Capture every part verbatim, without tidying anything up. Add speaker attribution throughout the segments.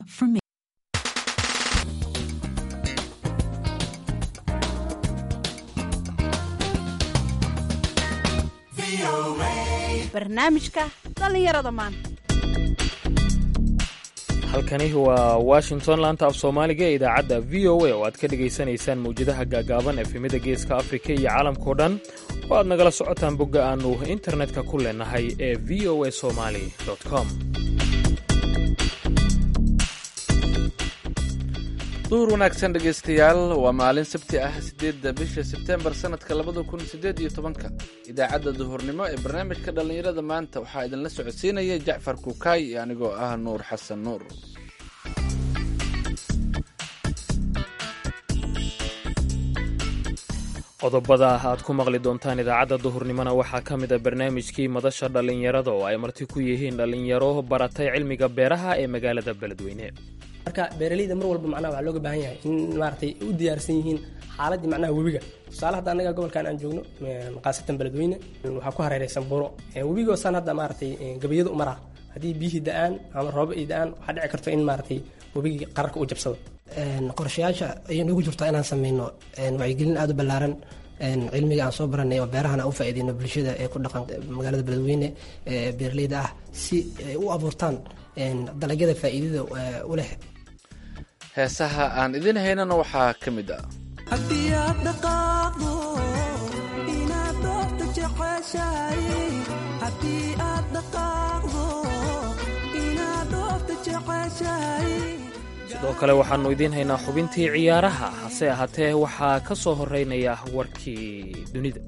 Speaker 1: for me.
Speaker 2: barnaamijka dhallinyarada maanta.
Speaker 3: halkani waa washington laanta af soomaaliga ee idaacadda v o a oo aad ka dhegaysanaysaan mawjadaha gaagaaban efemida geeska afrika iyo caalamkao dhan oo aad nagala socotaan bogga aannu internetka ku leenahay ee v o a somali com.
Speaker 4: duhur wanaagsan dhegaystayaal, waa maalin sabti ah sideedda bisha sebtembar sanadka labada kun sideed iyo tobanka. idaacadda duhurnimo ee barnaamijka dhallinyarada maanta waxaa idinla socodsiinaya jacfar kukaay iyo anigoo ah nuur xasan nuur.
Speaker 3: qodobada aad ku maqli doontaan idaacadda duhurnimona waxaa ka mid a barnaamijkii madasha dhallinyarada oo ay marti ku yihiin dhallinyaro baratay cilmiga beeraha ee magaalada beledweyne.
Speaker 5: marka beeraleyda mar walba macnaha waxaa looga baahan yahay in maaragtay u diyaarsan yihiin xaaladii macnaha webiga. tusaale hadda annaga gobolkan aan joogno qaasatan beledweyne waxaa ku hareeraysan buro webiga saan hadda maaragtay gabayada u maraa haddii biyihii da-aan ama roobo ay da-aan waxaa dhici karto in maaragtay webigii qararka uu jabsado.
Speaker 6: qorshayaasha ayay noogu jirtaa inaan sameyno wacyigelin aada u ballaaran cilmiga aan soo baranay oo beerahana u faa'iideyno bulshada ee ku dhaqan magaalada beledweyne ee beeraleyda ah si ay u abuurtaan dalagyada faa'iidada u leh.
Speaker 4: heesaha aan idin haynana waxaa ka mid ah
Speaker 7: haddii aad dhaqaaqdo inaad doorta jeceshahay haddii aad dhaqaaqdo inaad doorta jeceshahay.
Speaker 3: sidoo kale waxaannu idiin haynaa xubintii ciyaaraha, hase ahaatee waxaa ka soo horreynaya warkii dunida.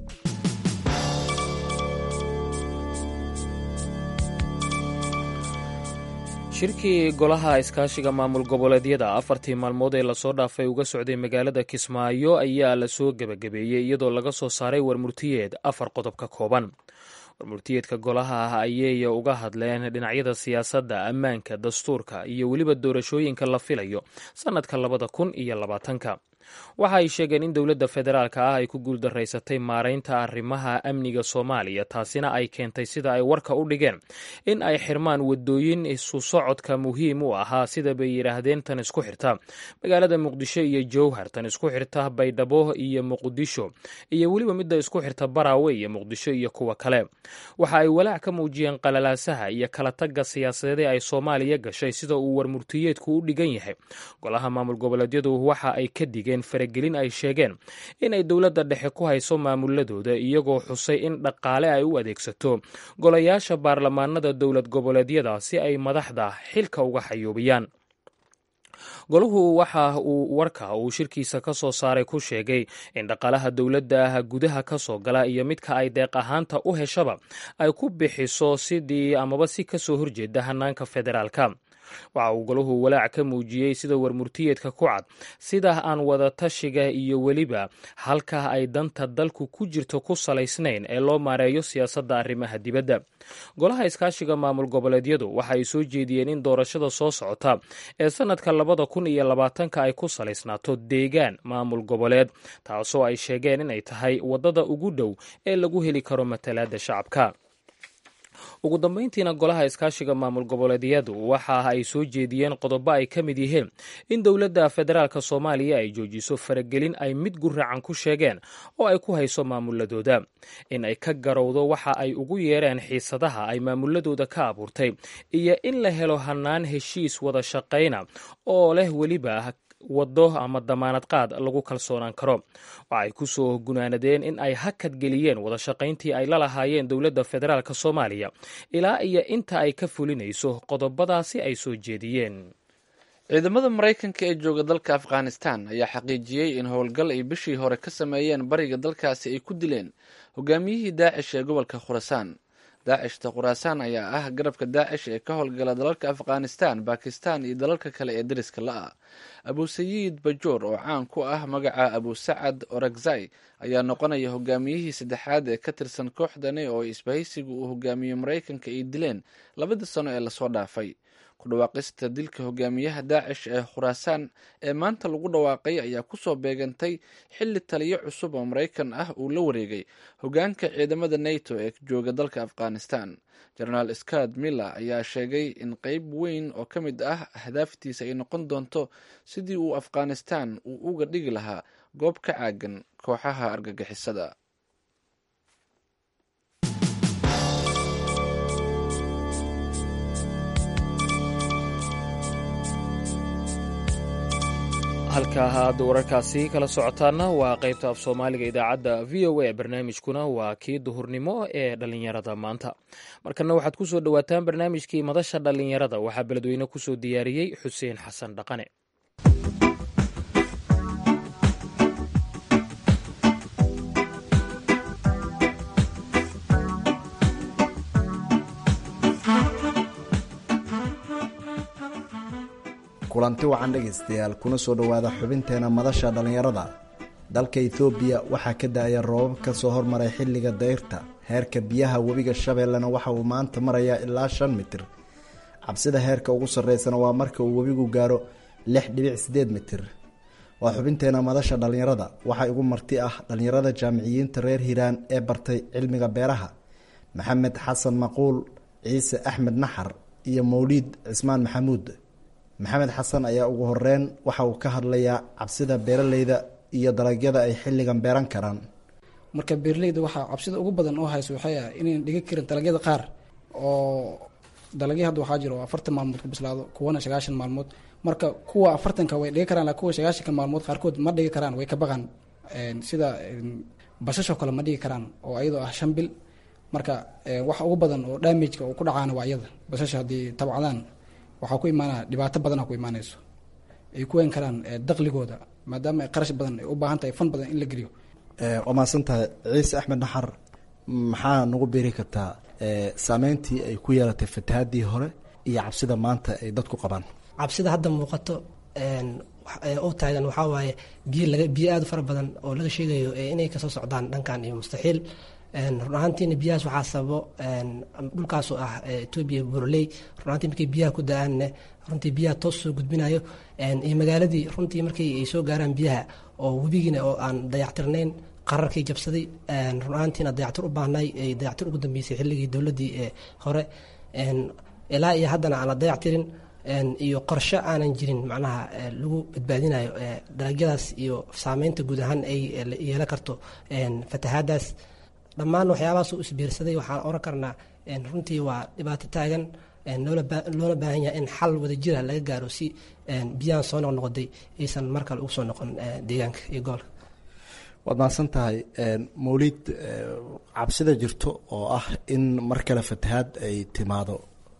Speaker 3: shirkii golaha iskaashiga maamul goboleedyada afartii maalmood ee lasoo dhaafay uga socday magaalada kismaayo ayaa la soo gebagabeeyey iyadoo laga soo saaray warmurtiyeed afar qodob ka kooban. warmurtiyeedka golaha ah ayay uga hadleen dhinacyada siyaasadda, ammaanka, dastuurka iyo weliba doorashooyinka la filayo sannadka labada kun iyo labaatanka. waxa ay sheegeen in dowladda federaalka ah ay ku guuldaraysatay maaraynta arrimaha amniga soomaaliya, taasina ay keentay sida ay warka u dhigeen in ay xirmaan wadooyin isu socodka muhiim u ahaa, sida bay yidhaahdeen tan isku xirta magaalada muqdisho iyo jowhar, tan isku xirta baydhabo iyo muqdisho, iyo weliba midda isku xirta baraawe iyo muqdisho iyo kuwa kale. waxa ay walaac ka muujiyeen qalalaasaha iyo kala tagga siyaasadeed ay soomaaliya gashay sida uu warmurtiyeedku u dhigan yahay. golaha maamul goboleedyadu waxa ay ka digeen faragelin ay sheegeen inay dowladda dhexe ku hayso maamuladooda, iyagoo xusay in dhaqaale ay u adeegsato golayaasha baarlamaanada dowlad goboleedyada si ay madaxda xilka uga xayuubiyaan. golahu waxa uu warka uu shirkiisa ka soo saaray ku sheegay in dhaqaalaha dowladda gudaha ka soo gala iyo midka ay deeq ahaanta u heshaba ay ku bixiso sidii amaba si ka soo horjeeda hanaanka federaalka. waxa uu golahu walaac ka muujiyey sida warmurtiyeedka ku cad sida aan wadatashiga iyo weliba halka ay danta dalku ku jirto ku salaysnayn ee loo maareeyo siyaasadda arrimaha dibadda. golaha iskaashiga maamul goboleedyadu waxa ay soo jeediyeen in doorashada soo socota ee sannadka labada kun iyo labaatanka ay ku salaysnaato deegaan maamul goboleed, taasoo ay sheegeen inay tahay waddada ugu dhow ee lagu heli karo matalaadda shacabka. ugu dambayntiina golaha iskaashiga maamul goboleedyadu waxa ay soo jeediyeen qodobo ay ka mid yihiin in dowladda federaalka soomaaliya ay joojiso faragelin ay mid guracan ku sheegeen oo ay ku hayso maamuladooda, in ay ka garowdo waxa ay ugu yeereen xiisadaha ay maamuladooda ka abuurtay, iyo in la helo hannaan heshiis wada shaqayna oo leh weliba waddo ama damaanad qaad lagu kalsoonaan karo. waxa ay ku soo gunaanadeen in ay hakad geliyeen wada shaqayntii ay la lahaayeen dowladda federaalka soomaaliya ilaa iyo inta ay ka fulinayso qodobadaasi ay soo jeediyeen.
Speaker 4: ciidamada maraykanka ee jooga dalka afghanistan ayaa xaqiijiyey in howlgal ay bishii hore ka sameeyeen bariga dalkaasi ay ku dileen hogaamiyihii daacish ee gobolka khurasaan. daacishta khuraasaan ayaa ah garabka daacish ee ka howlgala dalalka afghanistan, bakistan iyo dalalka kale ee dariska la-a. abusayiid bajoor oo caan ku ah magaca abusacad orakzai ayaa noqonaya hogaamiyihii saddexaad ee ka tirsan kooxdani oo isbahaysiga uu hogaamiyo maraykanka ay dileen labadii sano ee lasoo dhaafay. ku dhawaaqista dilka hogaamiyaha daacish ee khuraasaan ee maanta lagu dhawaaqay ayaa kusoo beegantay xilli taliyo cusub oo maraykan ah uu la wareegay hogaanka ciidamada nato ee jooga dalka afghanistan. jenaraal scott miller ayaa sheegay in qeyb weyn oo ka mid ah ahdaaftiisa ay noqon doonto sidii uu afghanistan uu uga dhigi lahaa goob ka caagan kooxaha argagixisada.
Speaker 3: halkaa aad wararkaasi kala socotaana waa qaybta af soomaaliga idaacadda v o a. barnaamijkuna waa kii duhurnimo ee dhallinyarada maanta. markana waxaad ku soo dhowaataan barnaamijkii madasha dhallinyarada. waxaa beledweyne kusoo diyaariyey xuseen xasan dhaqane.
Speaker 1: kulanti wacan dhegaystayaal kuna soo dhowaada xubinteena madasha dhallinyarada. dalka ethoobiya waxaa ka da-aya roobab ka soo hormaray xilliga dayrta. heerka biyaha webiga shabeellena waxa uu maanta marayaa ilaa shan mitir. cabsida heerka ugu sarreysana waa marka uu webigu gaaro lix dhibic sideed mitir. waa xubinteena madasha dhallinyarada. waxaa igu marti ah dhallinyarada jaamiciyiinta reer hiiraan ee bartay cilmiga beeraha, maxamed xasan maquul, ciise axmed naxar iyo mawliid cismaan maxamuud. maxamed xasan ayaa ugu horeyn waxa uu ka hadlayaa cabsida beeraleyda iyo dalagyada ay xilligan beeran karaan.
Speaker 8: marka beeraleyda waxaa cabsida ugu badan oo hayso waxay ah inayn dhigi karin dalagyada qaar oo dalagyo hadda waxaa jiro afartan maalmood ku bislaado, kuwana sagaashan maalmood. marka kuwa afartanka way dhigi karaan, kuwa sagaashanka maalmood qaarkood ma dhigi karaan, way ka baqaan. sida basasho kale ma dhigi karaan oo ayadoo ah shan bil. marka waxa ugu badan oo damageka uu ku dhacaana waa iyada basasha haddii tabcadaan waxaa ku imaanaya dhibaato badana ku imaanayso. ay ku weyn karaan daqligooda maadaama ay qarash badan ay u baahan tahay fan badan in la geliyo.
Speaker 1: waa mahadsantahay ciise axmed naxar. maxaa nagu beeri kartaa saameyntii ay ku yeelatay fatahaadii hore iyo cabsida maanta ay dadku qabaan?
Speaker 6: cabsida hadda muuqato u taagan waxaa waaye biyo laga biyo aada u fara badan oo laga sheegayo inay kasoo socdaan dhankan iyo mustaxiil. run ahaantiina biyahaas waxaa sababo dhulkaasoo ah etoobiya burley. run ahantii markay biyaha ku da-aanne runtii biyaha toos soo gudbinayo iyo magaaladii runtii markii ay soo gaaraan biyaha oo webigiina oo aan dayactirnayn qararkii jabsaday. run ahaantiina dayactir u baahnay ay dayactir ugu dambeysay xilligii dowladdii hore ilaa iyo haddana aan la dayactirin iyo qorshe aanan jirin macnaha lagu badbaadinayo dalagyadaas iyo saameynta guud ahaan ay yeelan karto fatahaadaas. dhammaan waxyaabahaas u isbiirsaday waxaan oran karnaa runtii waa dhibaato taagan loona baahan yahay in xal wada jira laga gaaro si biyahan soo noqnoqday aysan mar kale ugu soo noqon deegaanka iyo gobolka.
Speaker 1: waad mahadsan tahay mawliid. cabsida jirto oo ah in mar kale fatahaad ay timaado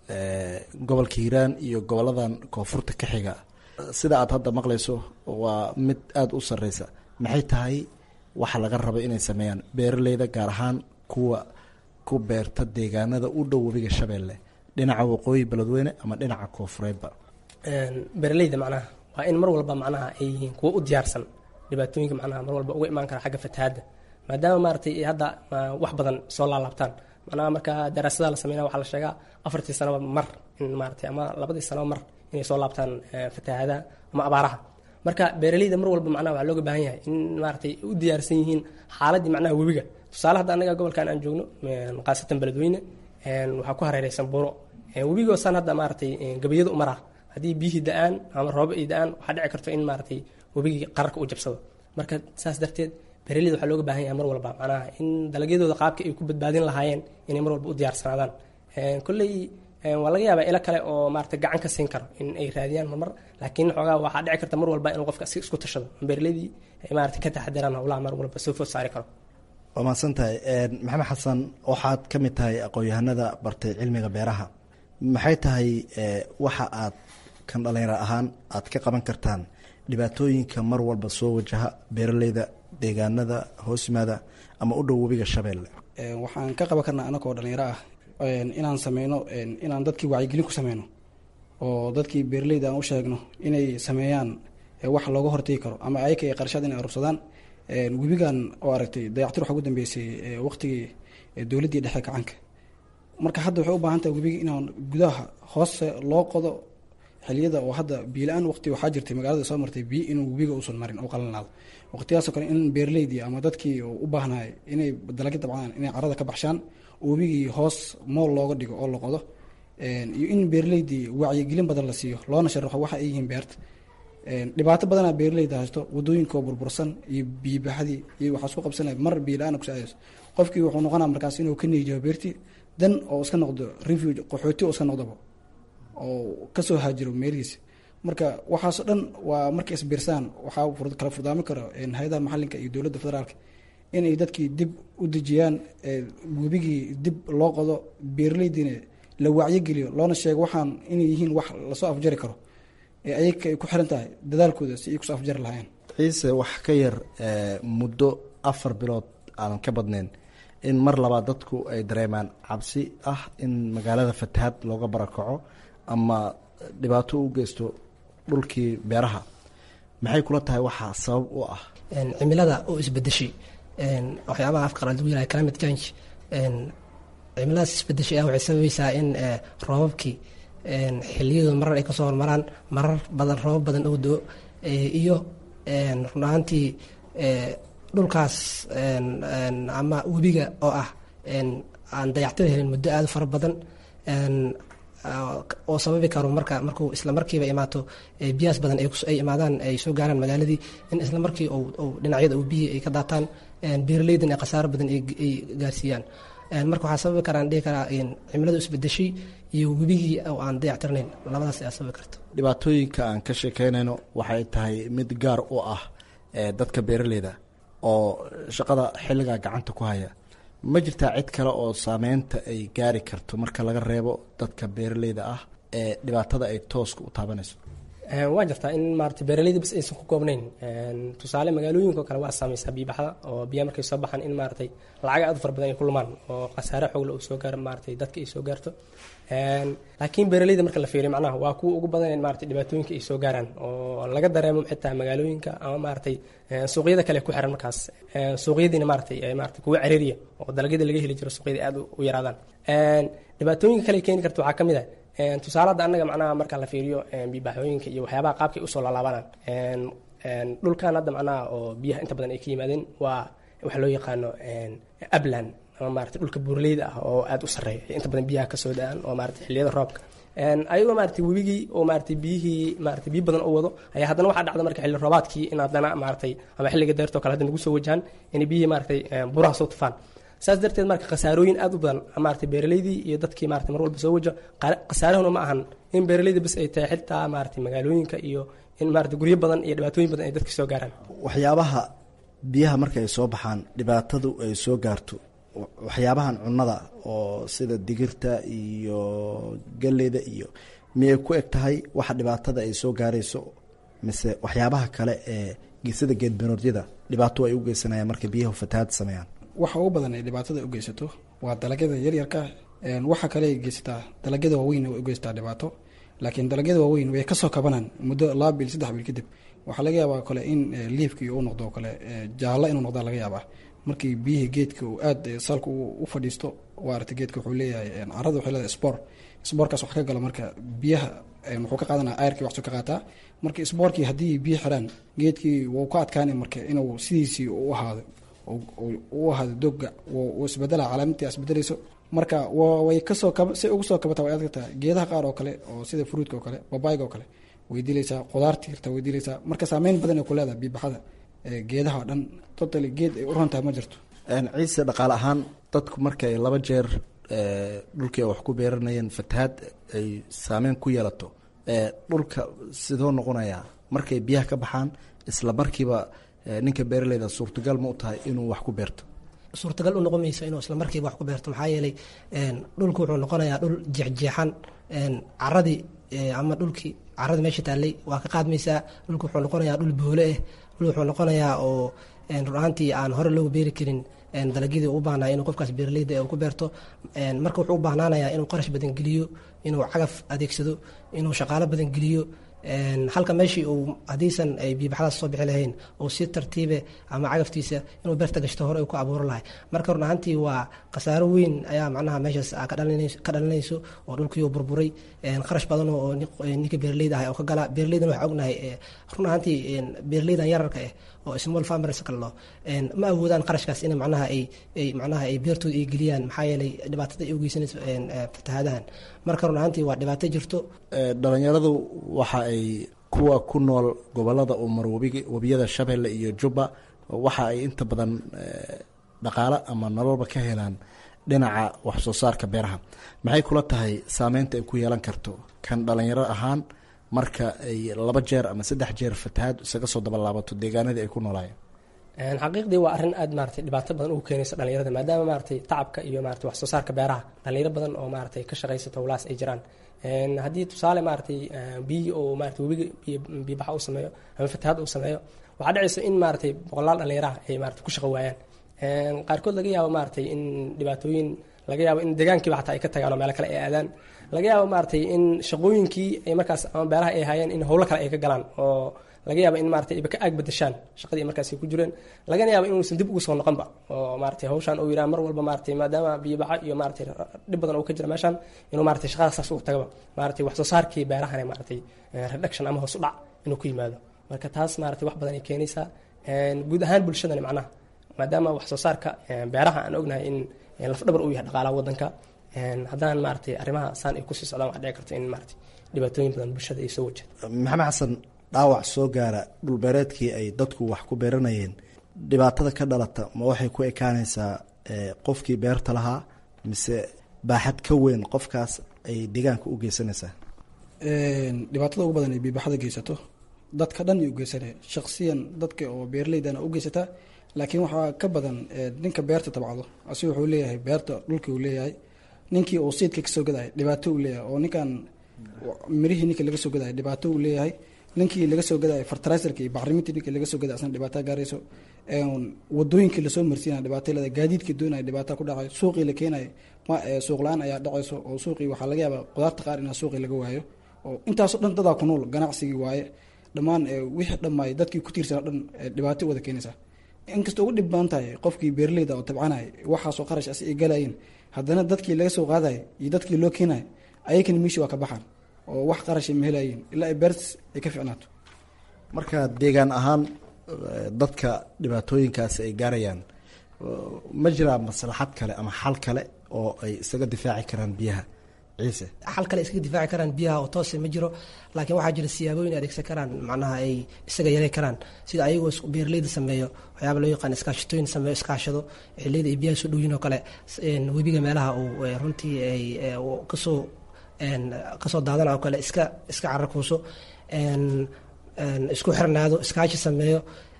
Speaker 1: gobolka hiiraan iyo goboladan koonfurta ka xiga, sida aad hadda maqlayso waa mid aada u sareysa. maxay tahay waxa laga raba inay sameeyaan beeraleyda gaar ahaan kuwa ku beerta deegaanada u dhow webiga shabeelle, dhinaca waqooyi beledweyne ama dhinaca koonfureedba?
Speaker 5: beeraleyda macnaha waa in mar walba macnaha ay yihiin kuwa u diyaarsan dhibaatooyinka macnaha mar walba uga imaan kara xagga fatahaadda, maadaama maaragtay hadda wax badan soo laalaabtaan. macnaha marka daraasadaha la sameynaya waxaa la sheegaa afartii sanoba mar in maaragtay ama labadii sanoba mar inay soo laabtaan fatahaadaha ama abaaraha. marka beeraleyda mar walba macnaha waxaa looga baahan yahay in maaragtay u diyaarsan yihiin xaaladii macnaha webiga. tusaale hadda annaga gobolkan aan joogno qaasatan beledweyne waxaa ku hareereysan buuro webigoo san hadda maaragtay gabayada u maraa. haddii biyihii da-aan ama roobo ay da-aan waxaa dhici karto in maaragtay webigii qararka uu jabsado. marka saas darteed beeraleyda waxaa looga baahan yahay mar walba macnaha in dalagyadooda qaabka ay ku badbaadin lahaayeen inay mar walba u diyaarsanaadaan. kolley waa laga yaabaa ilo kale oo maarata gacan ka siin karo in ay raadiyaan marmar, laakiin xoogaa waxaa dhici karta mar walba inuu qofka si isku tashado beeraleydii maarata ka taxadiraan howlaha mar walba soo food saari karo.
Speaker 1: waa mahadsan tahay maxamed xasan. waxaad ka mid tahay aqoon-yahanada bartay cilmiga beeraha. maxay tahay waxa aad kan dhalinyaro ahaan aad ka qaban kartaan dhibaatooyinka mar walba soo wajaha beeraleyda deegaanada hoos yimaada ama u dhow webiga shabeelle?
Speaker 8: waxaan ka qaban karnaa anagoo dhalinyaro ah inaan sameyno inaan dadkii wacyigelin ku sameyno oo dadkii beeraleyda aan u sheegno inay sameeyaan wax looga hortegi karo ama ayaka ay qarshaad inay arursadaan. webigan oo aragtay dayactir waxa ugu dambeysay waqtigii dowladdii dhexe gacanka marka hadda waxay u baahan tahay webiga inaan gudaha hoose loo qodo xiliyada oo hadda biila-aan waqti waxaa jirtay magaalada soo martay biyo inuu webiga uusan marin oo qalanaado waqtiyaasoo kale in beeraleydii ama dadkii u baahnay inay dalagyo dabcaan inay carada ka baxshaan oo webigii hoos mool looga dhigo oo la qodo iyo in beeraleydii wacyigelin badan la siiyo loona sharaxo waxa ay yihiin beerta dhibaato badanaa beeraleyda haysto wadooyinka oo burbursan iyo biyibaxadii iyo waxaa isku qabsanaya mar biila-aan kusaadayso qofkii wuxuu noqonaa markaas inuu ka niijiyo beertii dan oo iska noqdo refuge qaxooti oo iska noqdoba oo kasoo haajiro meelihiisa marka waxaasoo dhan waa markay isbiirsaan waxaa kala furdaami karo hay-adaha maxalinka iyo dowladda federaalka inay dadkii dib u dejiyaan webigii dib loo qodo beeraleydiina la wacyogeliyo loona sheego waxaan inay yihiin wax lasoo afjari karo ee ayaga ay ku xiran tahay dadaalkooda si ay kusoo afjari lahaayeen.
Speaker 1: ciise wax ka yar muddo afar bilood aanan ka badnayn in mar labaad dadku ay dareemaan cabsi ah in magaalada fatahaad looga barakaco ama dhibaato u geysto dhulkii beeraha maxay kula tahay waxaa sabab u ah
Speaker 6: cimilada oo isbedeshay waxyaabaha afka qalaad lagu yiraahdo climate change cimiladaas isbedeshay ah waxay sababaysaa in roobabkii xilliyadu marar ay kasoo hormaraan marar badan roobab badan oo do iyo run ahaantii dhulkaas ama webiga oo ah aan dayactada helin muddo aada fara badan oo sababi karo marka markuu isla markiiba imaato biyaas badan ay imaadaan ay soo gaaraan magaaladii in isla markii dhinacyada biyi ay ka daataan beeraleydan ay khasaaro badan ay gaarsiiyaan marka waxaa sababi karaan dhihi karaa cimiladu isbedeshay iyo webigii oo aan dayactirnayn labadaas ayaa sababi karta.
Speaker 1: dhibaatooyinka aan ka sheekeynayno waxay tahay mid gaar u ah dadka beeraleyda oo shaqada xilligaa gacanta ku haya ma jirtaa cid kale oo saameynta ay gaari karto marka laga reebo dadka beeraleyda ah ee dhibaatada ay tooska u taabanayso?
Speaker 5: waa jirtaa in maarata beeraleyda bas aysan ku koobnayn tusaale magaalooyinka oo kale waa saameysaa biibaxda oo biyaha markay soo baxaan in maaratay lacaga aad u fara badan ay ku lumaan oo khasaare xoogle uu soo gaaro maaratay dadka ay soo gaarto laakiin beeraleyda marka la fiiriyo macnaha waa kuwa ugu badan in maaratay dhibaatooyinka ay soo gaaraan oo laga dareemo xitaa magaalooyinka ama maaratay suuqyada kale ku xiran markaas suuqyadiina maaratay maaratay kuwa cariiriya oo dalagyada laga heli jiro suuqyada aad u yaraadaan dhibaatooyinka kale keeni karta waxaa kamid ah tusaale hadda annaga macnaha marka la fiiriyo biibaxooyinka iyo waxyaabaha qaabkay usoo laalaabanaan dhulkan hadda macnaha oo biyaha inta badan ay ka yimaadeen waa waxa loo yaqaano upland ama maarata dhulka buurleyda ah oo aada u sarreeya inta badan biyaha kasoo da-aan oo maarata xilliyada roobka ayagoo maarata webigii oo maarata biyihii maarata biyo badan u wado ayaa haddana waxaa dhacda marka xilli roobaadkii in haddana maaratay ama xilliga deertoo kale hadda nagu soo wajahaan inay biyihii maaratay buraha soo tufaan saas darteed marka khasaarooyin aada u badan maarata beeraleydii iyo dadkii maarata mar walba soo wajo khasaarahuna ma ahan in beeraleyda bas ay tahay xitaa maarata magaalooyinka iyo in maarata guryo badan iyo dhibaatooyin badan ay dadka soo gaaraan.
Speaker 1: waxyaabaha biyaha marka ay soo baxaan dhibaatadu ay soo gaarto waxyaabahan cunnada oo sida digirta iyo galleyda iyo miyay ku eg tahay waxa dhibaatada ay soo gaarayso mise waxyaabaha kale ee sida geedbanoodyada dhibaato ay u geysanayaan marka biyaha fatahaad sameeyaan?
Speaker 8: waxa ugu badan ay dhibaatada u geysato waa dalagyada yaryarka waxa kale ay geysataa dalagyada waaweyn way u geysataa dhibaato laakiin dalagyada waaweyn way kasoo kabanaan muddo laba bil saddex bil kadib waxaa laga yaabaa kale in liifkii uu noqdo kale jaallo inuu noqdaa laga yaabaa markii biyihii geedka uu aada salka u fadhiisto waarata geedka wuxuu leeyahay carada waxay leedahay spoor spoorkaas wax ka gala marka biyaha wuxuu ka qaadanaa ayrkii waxsoo ka qaataa marka spoorkii haddii biyo xiraan geedkii wuu ka adkaanay marka inuu sidiisii u ahaado u ahaado doga uu isbedela calaamadtii isbedelayso marka way kasoo say ugu soo kabata way adagtaa geedaha qaar oo kale oo sida fruudka oo kale babayga oo kale way dilaysaa qudaarta hirta way dilaysaa marka saameyn badan ay ku leedahay biibaxada geedaha oo dhan totally geed ay u rontahay ma jirto.
Speaker 1: ciise dhaqaale ahaan dadku marka ay laba jeer dhulkii ay wax ku beeranayeen fatahaad ay saameyn ku yeelato dhulka sidoo noqonayaa markay biyaha ka baxaan isla markiiba ninka beeraleyda suurtagal ma u tahay inuu wax ku beerto?
Speaker 6: suurtagal u noqon mayso inuu isla markiiba wax ku beerto maxaa yeelay dhulku wuxuu noqonayaa dhul jeexjeexan caradii ama dhulkii caradii meesha taallay waa ka qaadmaysaa dhulku wuxuu noqonayaa dhul boole ah dhul wuxuu noqonayaa oo run ahaantii aan hore loogu beeri karin dalagyadii u baahnaa inuu qofkaas beeraleyda ku beerto marka wuxuu u baahnaanayaa inuu qarash badan geliyo inuu cagaf adeegsado inuu shaqaalo badan geliyo halka meeshii uu haddiisan ay biyobaxdaas soo bixi lahayn oo si tartiibe ama cagaftiisa inuu beerta gashto hore uu ku abuuran lahay marka run ahaantii waa khasaaro weyn ayaa macnaha meeshaas ka dhalinayso oo dhulkii burburay qarash badan oo ninka beeraleyda ah oo ka gala beeraleydan waxaa ognahay run ahaantii beeraleydan yararka ah oo small farmers kallo ma awoodaan qarashkaas in macnaha ay ay macnaha ay beertooda ay geliyaan maxaa yeelay dhibaatada ay u geysanayso fatahaadahan marka run ahaantii waa dhibaato jirto
Speaker 1: dhalinyaradu waxa ay kuwa ku nool gobolada umar webiga webiyada Shabeelle iyo Jubba waxa ay inta badan dhaqaale ama nololba ka helaan dhinaca wax soo saarka beeraha maxay kula tahay saameynta ay ku yeelan karto kan dhalinyaro ahaan marka ay laba jeer ama saddex jeer fatahaad isaga soo daba laabato deegaanadii ay ku noolaayeen
Speaker 5: xaqiiqdii waa arrin aad maaragtay dhibaato badan ugu keenaysa dhalinyarada maadaama maaragtay tacabka iyo maaragtay wax soo saarka beeraha dhalinyaro badan oo maaragtay ka shaqaysato walaas ay jiraan haddii tusaale maaragtay biyo oo maaragtay webiga biyo baxa uu sameeyo ama fatahaad uu sameeyo waxaa dhacaysa in maaragtay boqolaal dhalinyaraha ay maaragtay ku shaqo waayaan qaarkood laga yaabo maaragtay in dhibaatooyin laga yaabo in deegaankiiba xataa ay ka tagaan oo meelo kale ay aadaan laga yaabo maaragtay in shaqooyinkii ay markaas ama beeraha ay hayeen in howlo kale ay ka galaan oo laga yaabo in maaragtay iba ka aag bedeshaan shaqadii ay markaas ku jireen lagana yaabo inuusan dib ugu soo noqonba oo maaragtay hawshan uu yiraahdo mar walba maaragtay maadaama biyo baxa iyo maaragtay dhib badan uu ka jira meeshan inuu maaragtay shaqadaas saas u tagaba maaragtay wax soo saarkii beeraha maaragtay reduction ama hoos u dhac inuu ku yimaado marka taas maaragtay wax badan ay keenaysaa guud ahaan bulshadana macnaha maadaama wax soo saarka beeraha aan ognahay in laf dhabar uu yahay dhaqaalaha wadanka haddaan maaragtay arrimaha saan ay ku sii socdaan wax dhici karto in maaragtay dhibaatooyin badan bulshada ay soo wajahdo
Speaker 1: maxamed xasan dhaawac soo gaara dhulbeereedkii ay dadku wax ku beeranayeen dhibaatada ka dhalata ma waxay ku ekaanaysaa qofkii beerta lahaa mise baaxad ka weyn qofkaas ay deegaanka u geysanaysaa
Speaker 8: dhibaatada ugu badan ay biibaxada geysato dadka dhan ay u geysanaya shaksiyan dadka oo beeraleydana u geysataa laakiin waxaa ka badan ninka beerta tabcado asiga wuxuu leeyahay beerta dhulka uu leeyahay ninkii uu siidka kasoo gadaya dhibaato uu leeyahay oo ninkan mirihii ninka laga soo gadaya dhibaato uu leeyahay ninkii laga soo gadaya fertiliserka iyo bacrimintii ninkii laga soo gadaya asna dhibaato gaarayso wadooyinkii lasoo marsiinaya dhibaato leedahay gaadiidkii doonaya dhibaato ku dhacay suuqii la keenayo ma suuq la-aan ayaa dhacayso oo suuqii waxaa laga yaabaa qudaarta qaar inaa suuqii laga waayo oo intaasoo dhan dadaa ku nool ganacsigii waaye dhammaan wixii dhammaay dadkii ku tiirsana dhan dhibaato wada keenaysaa inkastoo ugu dhib badan tahay qofkii beeraleyda oo tabcanaya waxaasoo qarash as ay galayeen haddana dadkii laga soo qaadaya iyo dadkii loo keenaya ayakana miishi waa ka baxaan oo wax qarashay ma helayeen ilaa ay beertas ay ka ficnaato
Speaker 1: marka deegaan ahaan dadka dhibaatooyinkaasi ay gaarayaan ma jiraa maslaxad kale ama xal kale oo ay isaga difaaci karaan biyaha ciise
Speaker 6: xal kale iskaga difaaci karaan biyaha oo toose ma jiro laakiin waxaa jira siyaabooyin adeegsan karaan macnaha ay isaga yaray karaan sida ayagoo beeraleyda sameeyo waxyaaba loo yaqaan iskaashatooyin sameeyo iskaashado xilliyada ay biyaha soo dhowyiin oo kale webiga meelaha uu runtii ay kasoo kasoo daadana oo kale iska iska carakuuso isku xirnaado iskaashi sameeyo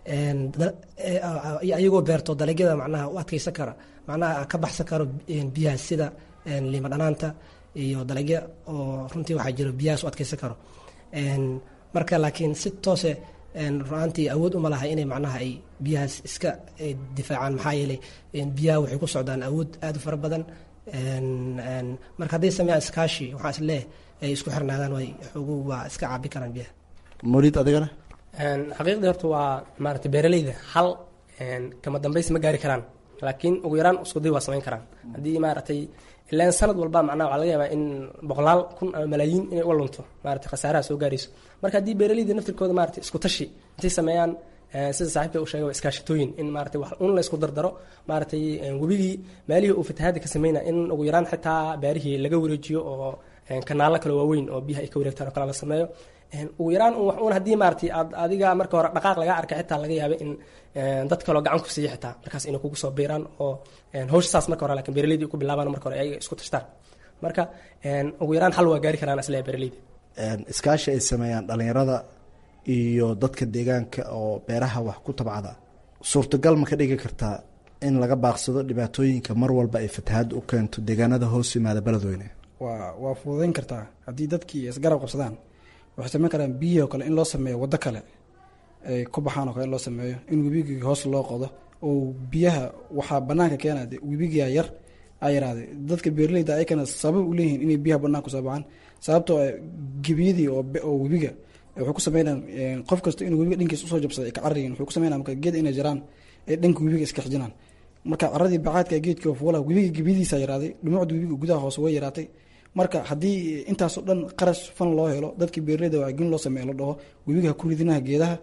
Speaker 6: ayagoo beerto dalagyada macnaha u adkeysan kara macnaha ka baxsan karo biyaha sida liima dhanaanta iyo dalagya oo runtii waxaa jiro biyahaas u adkeysan karo marka laakiin si toose runaantii awood uma laha inay macnaha ay biyahaas iska difaacaan maxaa yeelay biyaha waxay ku socdaan awood aada u fara badan marka hadday sameeyaan iskaashi waxaa is leeh ay isku xirnaadaan way xogu waa iska caabi karaan biyaha
Speaker 1: mawlid adigana
Speaker 5: xaqiiqdii horta waa maaragtay beeraleyda hal kama dambaysi ma gaari karaan laakiin ugu yaraan isku day waa samayn karaan haddii maaragtay ilaan sanad walba macnaha waxaa laga yaabaa in boqolaal kun ama malaayiin inay uga lunto maaragtay khasaaraha soo gaarayso marka haddii beeraleyda naftirkooda maaragtay isku tashi intay sameeyaan sida saaxiibka uu sheegay waa iskaashatooyin in maaragtay wax un la isku dardaro maaragtay webigii meelihii uu fatahaada ka sameynaya in ugu yaraan xitaa beerihii laga wareejiyo oo kanaalo kale waaweyn oo biyaha ay ka wareegtaan oo kale la sameeyo ugu yaraan un wax un haddii maaragtay aad adiga marka hore dhaqaaq laga arkay xitaa laga yaaba in dad kaloo gacan ku siiya xitaa markaas inay kugu soo biiraan oo hawsha saas marka hore lakin beeraleyda ku bilaabaan marka hore ayaga isku tashtaan marka ugu yaraan xal waa gaari karaan isleeya beeraleyda
Speaker 1: iskaashi ay sameeyaan dhalinyarada iyo dadka deegaanka oo beeraha wax ku tabcada suurtagal ma ka dhigi kartaa in laga baaqsado dhibaatooyinka mar walba ay fatahaad u keento deegaanada hoos yimaada beledweyne
Speaker 8: waa waa fududeyn kartaa haddii dadkii isgarab qabsadaan waxay sameyn karaan biyihi oo kale in loo sameeyo waddo kale ay ku baxaan oo kale in loo sameeyo in webigii hoos loo qodo oo biyaha waxaa banaanka keenaa webigia yar a yaraade dadka beeraleyda ayakana sabab u leeyihiin inay biyaha banaanka kusoo baxaan sababtoo gebiyadii oo webiga wuxuu ku sameynaa qof kasta inuu webiga dhankiisa usoo jabsaday ka carriyin wuxuu ku sameynaa marka geed inay jiraan ee dhanka webiga iska xijinaan marka carradii bacaadka geedka fuula webiga gebidiisa yaraaday dhumucda webiga gudaha hoose way yaraatay marka haddii intaasoo dhan qarash fan loo helo dadkii beeraleyda wacyigelin loo sameeyo la dhaho webiga ha ku ridinaha geedaha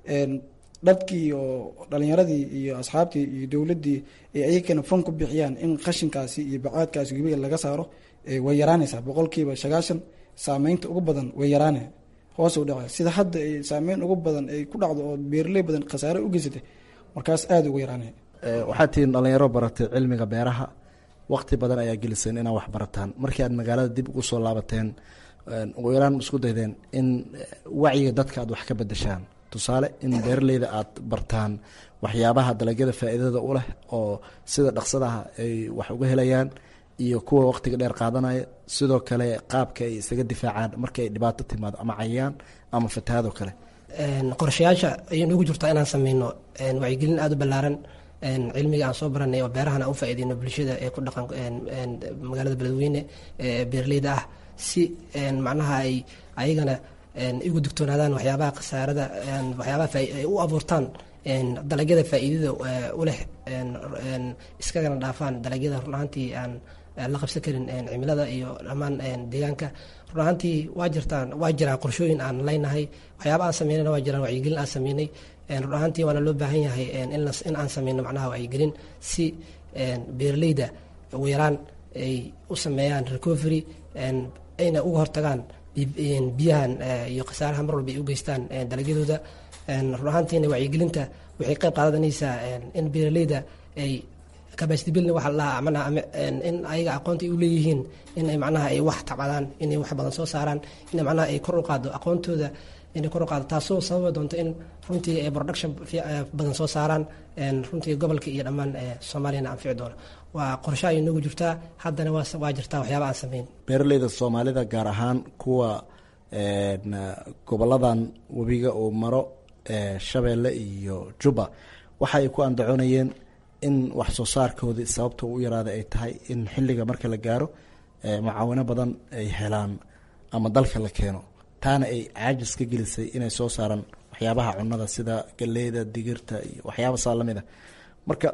Speaker 8: dadkii iyo dhalinyaradii iyo asxaabtii iyo dowladdii ay ayagana fan ku bixiyaan in qashinkaasi iyo bacaadkaasi webiga laga saaro way yaraanaysaa boqolkiiba sagaashan saameynta ugu badan way yaraane hoos u dhaca sida hadda ay saameyn ugu badan ay ku dhacdo oo beeraley badan khasaare u geysatay markaas aada ugu yaraanay
Speaker 1: waxaad tihiin dhalinyaro baratay cilmiga beeraha waqti badan ayaa geliseen inaad wax barataan markii aad magaalada dib ugu soo laabateen ugu yaraan isku daydeen in wacyiga dadka aad wax ka bedeshaan tusaale in beeraleyda aad bartaan waxyaabaha dalagyada faa'iidada u leh oo sida dhaqsadaha ay wax uga helayaan iyo kuwa waqtiga dheer qaadanaya sidoo kale qaabka ay isaga difaacaan marka ay dhibaato timaado ama cayayaan ama fatahaado kale
Speaker 6: qorshayaasha ayay noogu jirtaa inaan sameyno wacyigelin aada u ballaaran cilmiga aan soo baranay oo beerahana u faa'iideyno bulshada ee ku dhaqan magaalada beledweyne ee beeraleyda ah si macnaha ay ayagana igu digtoonaadaan waxyaabaha khasaarada waxyaabaha ay u abuurtaan dalagyada faa'iidada u leh iskagana dhaafaan dalagyada run ahaantii aan la qabsan karin cimilada iyo dhammaan deegaanka run ahaantii waa jirtaan waa jiraan qorshooyin aan leynahay waxyaaba aan sameynayna waa jiraan wacyigelin aan sameynay run ahaantii waana loo baahan yahay in aan sameyno macnaha wacyigelin si beeraleyda ugu yaraan ay u sameeyaan recovery ayna uga hortagaan biyahan iyo khasaaraha mar walba ay u geystaan dalagyadooda run ahaantiina wacyigelinta waxay qayb qaadanaysaa in beeraleyda ay capacity waxa la macnaha in ayaga aqoonta u leeyihiin in ay macnaha ay wax tabcadaan inay wax badan soo saaraan in macnaha ay kor u qaado aqoontooda inay kor u qaado taasoo sababi doonto in runtii ay production badan soo saaraan runtii gobolka iyo dhammaan soomaaliyana anfici doono waa qorshe ay noogu jirtaa haddana waa jirtaa waxyaaba aan sameyn
Speaker 1: beeraleyda soomaalida gaar ahaan kuwa goboladan webiga uu maro shabeelle iyo juba waxa ay ku andacoonayeen in wax soo saarkoodii sababta u yaraada ay tahay in xilliga marka la gaaro mucaawino badan ay helaan ama dalka la keeno taana ay caajis ka gelisay inay soo saaraan waxyaabaha cunada sida galeyda digirta iyo waxyaaba saa lamid a marka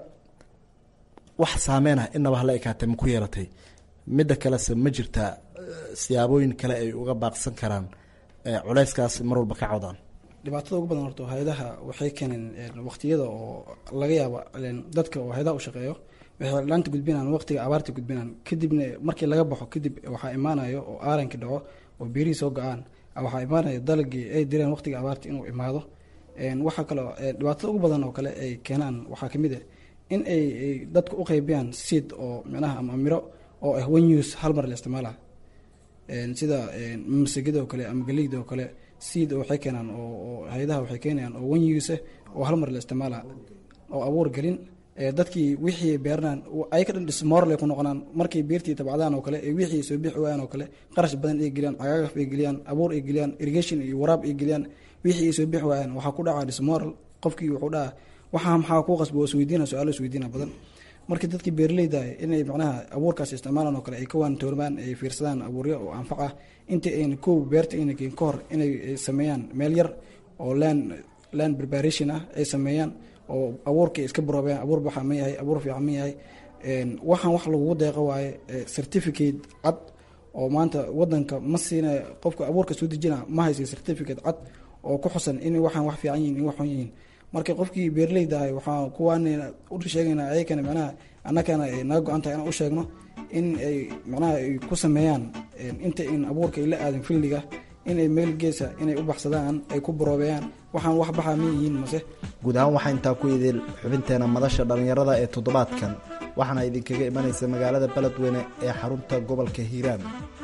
Speaker 1: wax saameyn ah inaba hala ekaatay ma ku yeelatay midda kalese ma jirtaa siyaabooyin kale ay uga baaqsan karaan culeyskaas mar walba ka cawdaan
Speaker 8: dhibaatada ugu badan horto hay-adaha waxay keeneen waqtiyada oo laga yaabo dadka oo hay-adaha u shaqeeyo waxay dhaanta gudbinaan waqtiga abaarta gudbinaan kadibna markii laga baxo kadib waxaa imaanayo oo aaranki dhaco oo beerihii soo go-aan waxaa imaanaya dalagii ay direen waqtiga abaarta inuu imaado waxaa kaloo dhibaatada ugu badan oo kale ay keenaan waxaa kamid ah in ay dadka u qaybiyaan seed oo micnaha ama miro oo ah one use hal mar la isticmaala sida masagida oo kale ama galeyda oo kale seed waxay keenaan oo hay-adaha waxay keenayaan oo one use oo hal mar la isticmaala oo abuur gelin dadkii wixii beernaan ayaga dhan dismoral ay ku noqonaan markay beertii tabcadaan oo kale ee wixii soo bixi waayaan oo kale qarash badan ay geliyaan cagaagaf ay geliyaan abuur ay geliyaan irrigation iyo waraab ay geliyaan wixii ay soo bixi waayaan waxaa ku dhacaa dismoral qofkii wuxuu dhahaa waxaa maxaa ku qasbo isweydiina su-aalo isweydiina badan markii dadkii beeraleyda inay macnaha abuurkaas isticmaalaan oo kale ay ka waantoormaan ay fiirsadaan abuuryo oo anfac ah intii ayna kow beerta ayna keen ka hor inay sameeyaan meel yar oo land land preparation ah ay sameeyaan oo abuurkay iska baroobayaan abuur baxaa ma yahay abuur fiican ma yahay waxaan wax lagugu deeqo waaye certificate cad oo maanta wadanka ma siina qofka abuurka soo dejina ma haysa certificate cad oo ku xusan in waxaan wax fiican yihiin in wax xun yihiin marka qofkii beeraleyda ahay waxaan kuwaanayna u sheegaynaa ayakana macnaha annakana ay naga go-an tahay inaan u sheegno in ay macnaha ay ku sameeyaan inta in abuurka ay la aadin filliga inay meel geesa inay u baxsadaan ay ku baroobeeyaan waxaan wax baxaa ma yihiin mase
Speaker 1: guud ahaan waxaa intaa ku idil xubinteena madasha dhallinyarada ee toddobaadkan waxaana idinkaga imanaysa magaalada beledweyne ee xarunta gobolka hiiraan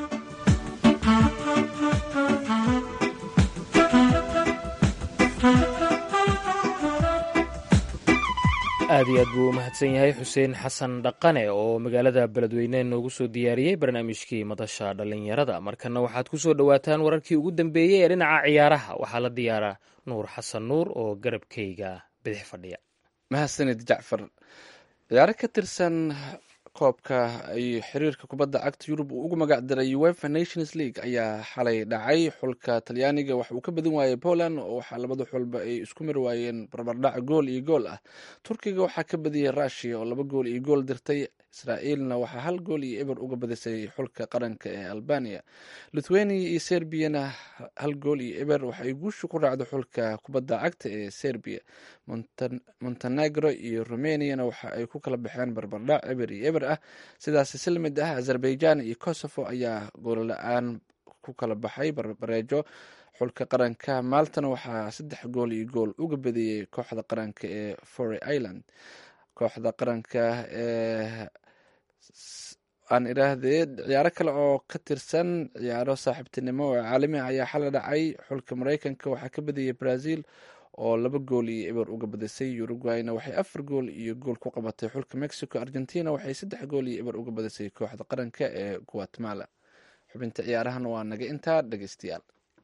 Speaker 3: aad iyo aad buu u mahadsan yahay xuseen xasan dhaqane oo magaalada beledweyne noogu soo diyaariyey barnaamijkii madasha dhallinyarada markana waxaad ku soo dhowaataan wararkii ugu dambeeyey ee dhinaca ciyaaraha waxaa la diyaaraa nuur xasan nuur oo garabkayga bidix fadhiya
Speaker 4: mahadsanid jacfar ciyaaro ka tirsan koobka ay xiriirka kubadda cagta yurub uu ugu magac daray uefa nations league ayaa xalay dhacay. xulka talyaaniga waxa uu ka badin waayey poland oo waxaa labada xulba ay isku mari waayeen barbardhac gool iyo gool ah. turkiga waxaa ka badiyey russia oo laba gool iyo gool dirtay. israa'iilna waxaa hal gool iyo eber uga badisay xulka qaranka ee albania. lithuania iyo serbiyana hal gool iyo eber waxaay guusha ku raacdo xulka kubadda cagta ee serbia. montenegro iyo rumeniana waxa ay ku kala baxeen barbardhac eber iyo eber ah. sidaas si lamid ah azerbaijan iyo kosovo ayaa goolla-aan ku kala baxay barbareejo. xulka qaranka maltana waxaa saddex gool iyo gool uga badiyey kooxda qaranka ee fory island. kooxda qaranka ee aan iraahdee ciyaaro kale oo ka tirsan ciyaaro saaxiibtinimo oo caalami ah ayaa xala dhacay. xulka mareykanka waxaa ka badiyey brazil oo laba gool iyo eber uga badisay. uruguayna waxay afar gool iyo gool ku qabatay xulka mexico. argentina waxay saddex gool iyo eber uga badisay kooxda qaranka ee guatemala. xubinta ciyaarahana waa naga intaa dhegeystayaal.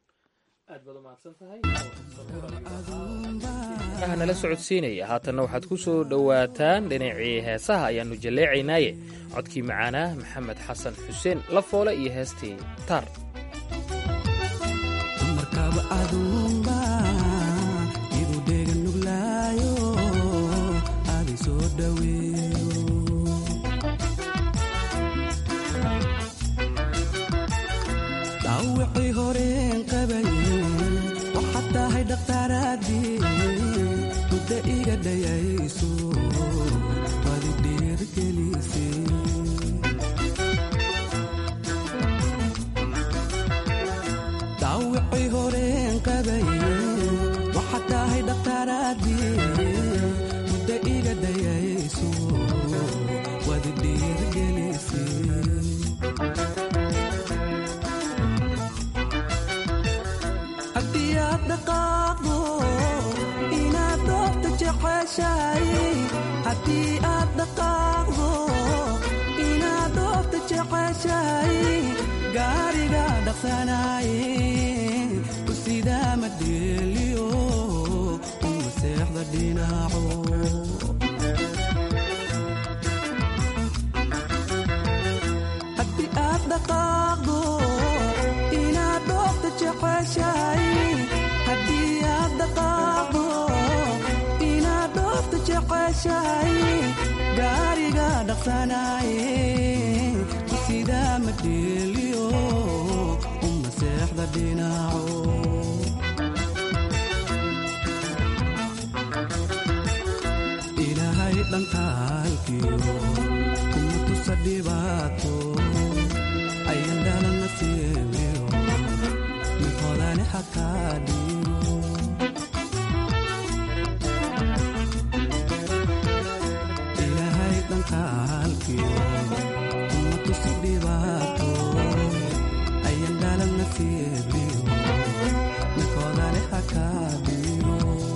Speaker 3: nala socodsiinaya haatanna waxaad ku soo dhowaataan dhinacii heesaha ayaannu jalleecaynaaye codkii macaanaa maxamed xasan xuseen lafoole iyo heestii taar.
Speaker 7: haddii aad dhaqaaqdo inaad dhoofta jeceshahay gaariga dhaqsanaaye ku sidaa ma dheeliyo uma seexda dhinaco haddii aad dhaqaaqdo inaad dhoofta jeceshahay haddii aad dhaqaaqdo gaariga dhaqsanaaye ku sidaa ma dheeliyo uma seexda dhinaco ilaahay dhankaalkiyo kuma tusa dhibaato ayan dhalana siibiyo mid hodani xataa dhiiro kuma tusi dhibaato ayan dhalana siibiyo midkoodale hakaadiyo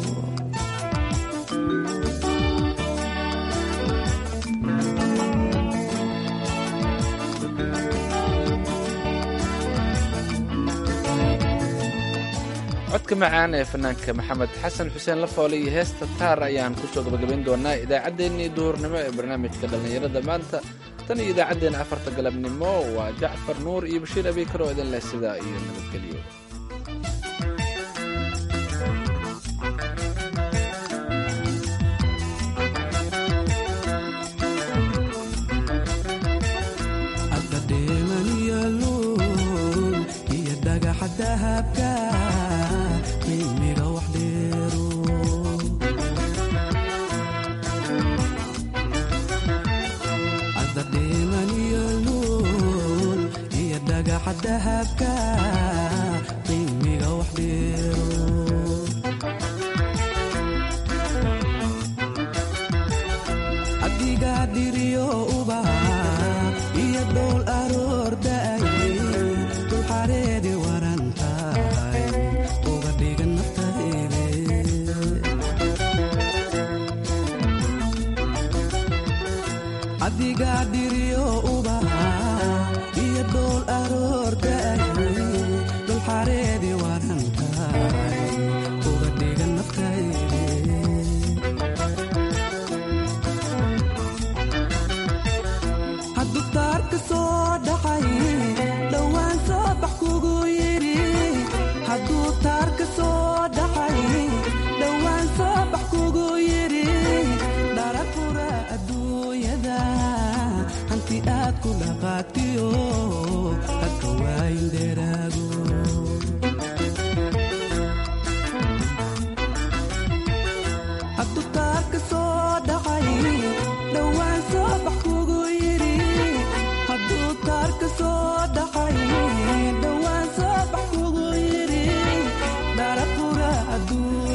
Speaker 4: codka macaan ee fanaanka maxamed xasan xuseen lafoole iyo heesta taar ayaan kusoo gabagabayn doonaa idaacaddeenii duhurnimo ee barnaamijka dhallinyarada maanta. tan iyo idaacaddeenna afarta galabnimo waa jacfar nuur iyo bashiir abiikar oo idin leh sidaa iyo nabadgelyo.
Speaker 7: dahabka qiimiga wax dheero ada dhiman iyo luul iyo dhagaxa dahabka qiimiga wax dheero adiga diriyo uba iyo dhool aroorday dul xareedi adiga diriyo uba iyo dhool aroorday dul xareedi warantahay uga dhigan naftayde dulqaadkiyo dadka waayindheera